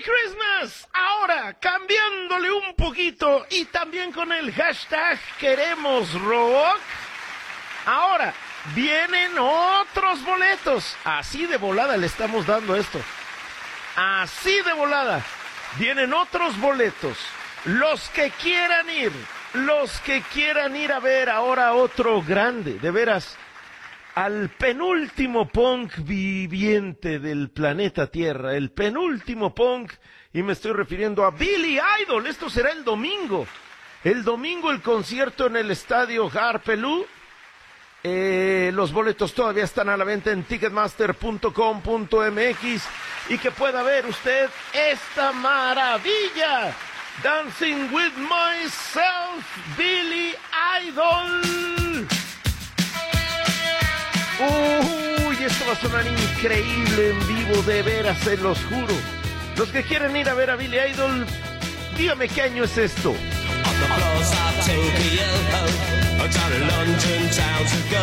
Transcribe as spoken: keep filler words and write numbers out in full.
Christmas! Ahora, cambiándole un poquito y también con el hashtag Queremos Rock. Ahora, vienen otros boletos. Así de volada le estamos dando esto. Así de volada. Vienen otros boletos. Los que quieran ir, los que quieran ir a ver ahora otro grande, de veras, al penúltimo punk viviente del planeta Tierra, el penúltimo punk, y me estoy refiriendo a Billy Idol. Esto será el domingo. El domingo el concierto en el estadio Harpelú. Eh, los boletos todavía están a la venta en ticketmaster punto com punto m x y que pueda ver usted esta maravilla. Dancing with Myself, Billy Idol. Uy, esto va a sonar increíble en vivo, de veras, se los juro. Los que quieren ir a ver a Billy Idol, dígame qué año es esto.